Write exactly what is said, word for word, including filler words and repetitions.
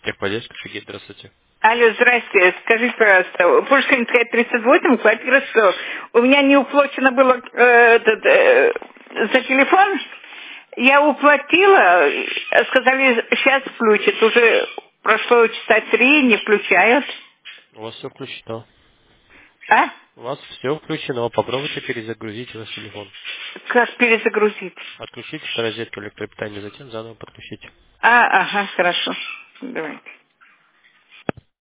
Техподдержка, Сергей, здравствуйте. Алло, здрасте. Скажите, пожалуйста, Пушкинская, тридцать восемь, квартира сто. У меня не уплачено было э, этот, э, за телефон. Я уплатила, э, сказали, сейчас включат. Уже прошло часа три, не включают. У вас все включено. А? У вас все включено. Попробуйте перезагрузить ваш телефон. Как перезагрузить? Отключите розетку электропитания, затем заново подключите. А, ага, хорошо. Давайте.